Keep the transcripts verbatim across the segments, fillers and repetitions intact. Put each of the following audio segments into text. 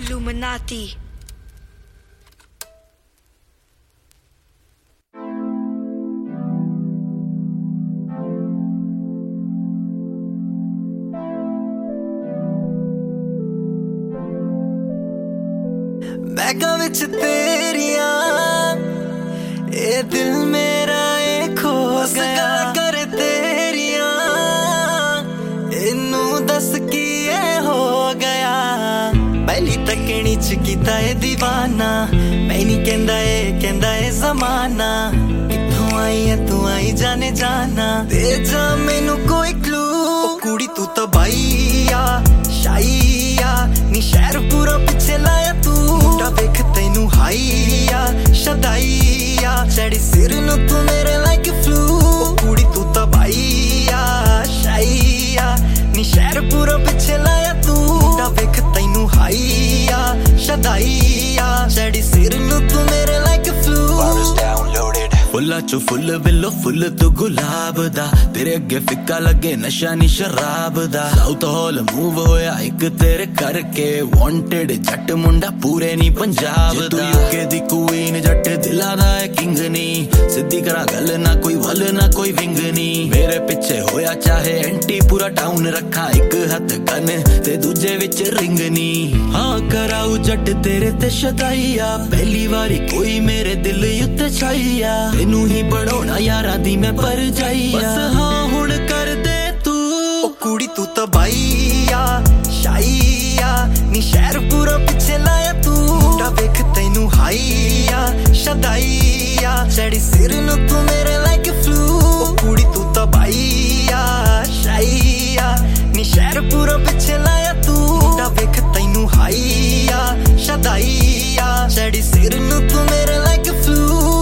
Illuminati. Baiga विच तेरिया ए दिल मेरा ए खो गया कर तेरिया इनू दस की ए हो गया पहली तकनी च कीता ए दीवाना मैं नहीं कहंदा ए कहंदा ए जमाना किथों आई है तू आई जाने जाना दे जा मैनू कोई क्लू कुड़ी तू तो बाईया शाईया नी शहर पूरा पिछे लाया तू मुंडा वेख तैनू हाईया शदाईया चढ़ी सिर नू तू मेरे लाइक फ्लू कुड़ी तू तो बाईया शाईया नी शहर पूरा पिछे लाया तू मुंडा वेख तैनू हाईया शदाईया चढ़ी सिर नू तू मेरे लाइक फ्लू फुल्ला चो फुल विलो फुल तू गुलाब दा तेरे अगे फिक्का लगे नशा नी शराब दा साउथ हॉल मूव होया एक तेरे करके वांटेड जट मुंडा पूरे नी पंजाब दा तू यूके दी क्वीन जट दिला दा है किंग नी सिद्धी करा गल ना कोई वल ना कोई विंग नी मेरे पीछे होया चाहे एंटी पूरा टाउन रखा एक हथ गन ते दूजे विच रिंग नी हां कराऊ जट तेरे ते शदाईया पहली बारी कोई मेरे दिल उत्ते छाईया तेनू ही बनाना यारा दी मैं पर जाईया बस हाँ हुण कर दे तू ओ कुड़ी तू तो बाईया शाईया नी शहर पूरा पिछे लाया तू मुंडा वेख तैनू हाईया शदाईया चढ़ी सिर नू तू मेरे लाइक फ्लू ओ कुड़ी तू तो बाईया शाईया नी शहर पूरा पिछे लाया तू मुंडा वेख तैनू हाईया शदाईया चढ़ी सिर नू तू मेरे लाइक फ्लू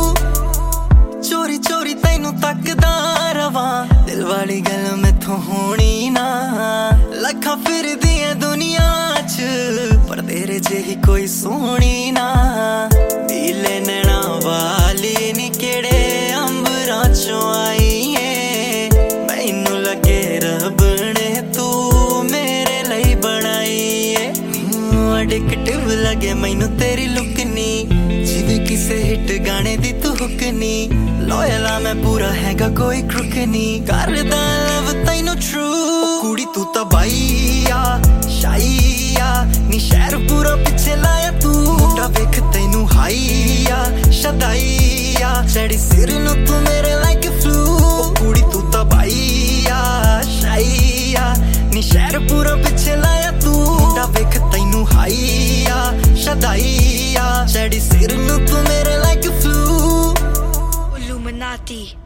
चोरी चोरी तैनू तकदा रवां दिल वाली गल मैथों होनी ना लखा फिरदी है दुनिया च पर तेरे जेही कोई सोहनी ना नीले नैना वाली नी केड़े अंबरां चों आई है मैनू लगे रब ने तू मेरे लई बनाई है एडिक्टिव लगे मैनू तेरी लुक नी जिवें किसे हिट गाने दी तू हुक नी लॉयला मैं पूरा हैगा कोई क्रुक नी करदा लव तैनू ट्रू कुड़ी तू तो बाईया शाईया नी शहर पूरा पिछे लाया तू मुंडा वेख तैनू हाईया शदाईया चढ़ी सिर नू तू मेरे लाइक फ्लू कुड़ी तू तो बाईया शाईया नी शहर पूरा पिछे लाया तू मुंडा वेख तैनू हाईया शदाईया चढ़ी सिर नू तू मेरे लाइक फ्लू Illuminati.